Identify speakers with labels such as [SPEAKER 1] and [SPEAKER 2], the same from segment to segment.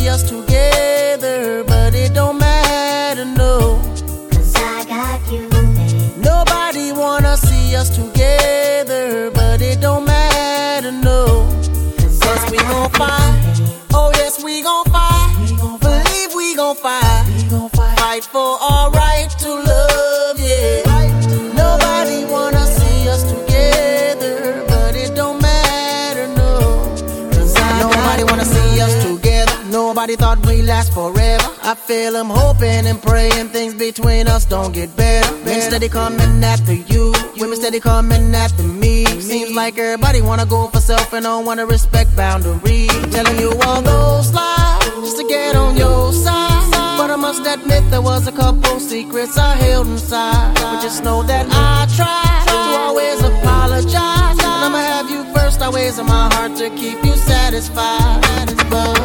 [SPEAKER 1] see us together, but it don't matter, no.
[SPEAKER 2] Cause I got you, babe.
[SPEAKER 1] Nobody wanna see us together, but it don't matter, no. Cause we gon' fight, oh yes we gon' fight. Believe we gon' fight, fight for our right to love, yeah. Nobody wanna see us together, but it don't matter, no. Cause nobody wanna see us together. Nobody thought we'd last forever. I feel I'm hoping and praying things between us don't get better. Men steady coming after you, women steady coming after me. Seems like everybody wanna go for self and don't wanna respect boundaries. Telling you all those lies just to get on your side. But I must admit there was a couple secrets I held inside. But just know that I tried to always apologize, and I'ma have you first always in my heart to keep you satisfied. But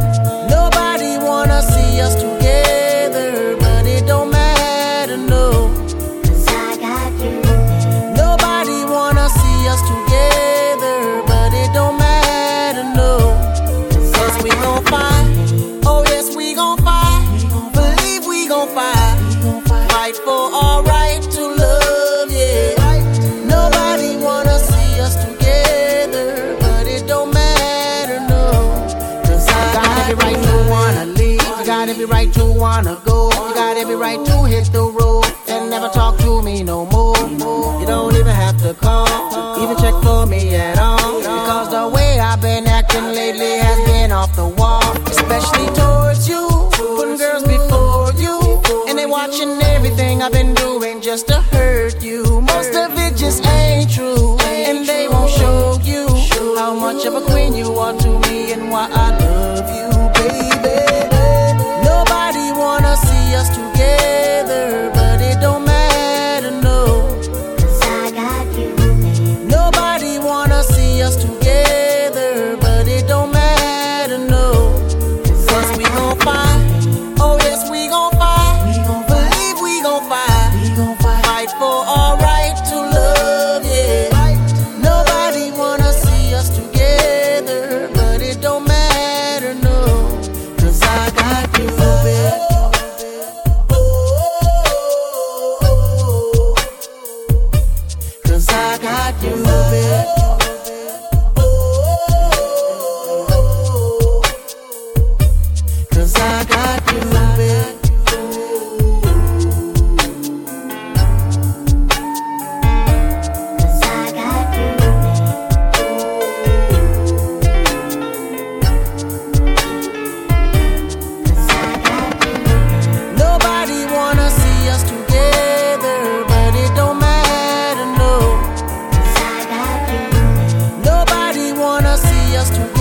[SPEAKER 1] nobody wanna see us together, but it don't matter, no.
[SPEAKER 2] Cause I got you, babe.
[SPEAKER 1] Nobody wanna see us together, but it don't matter, no. Cause we gon' fight, oh yes we gon' fight. Believe we gon' fight, fight for our right to love, yeah. Nobody wanna see us together, but it don't matter, no. Cause I got every right to wanna leave, you got every right to wanna go, you got every right to hit the road and never talk to me no more. You don't even have to call, even check for me at all, because the way I've been acting lately has been off the wall. Especially towards you, putting girls before you, and they watching everything I've been doing just to hurt you. Most of it just ain't true, and they won't show you how much of a queen you are to me and why I love you, baby. Nobody wanna see us together, but it don't matter, no.
[SPEAKER 2] Cause I got you, babe.
[SPEAKER 1] Nobody wanna see us together, but it don't matter, no. Cause we gon' fight, oh yes we gon' fight. Believe we gon' fight, fight for our right to love, yeah. Nobody wanna see us together, but it don't matter, no. Cause I got you, baby. Cause I got you, baby. Cause I got you, baby.
[SPEAKER 2] Cause I got you, babe. Cause I got you, babe.
[SPEAKER 1] Nobody wanna see us together, but it don't matter, no.
[SPEAKER 2] Cause I got you, babe.
[SPEAKER 1] Nobody wanna see us together.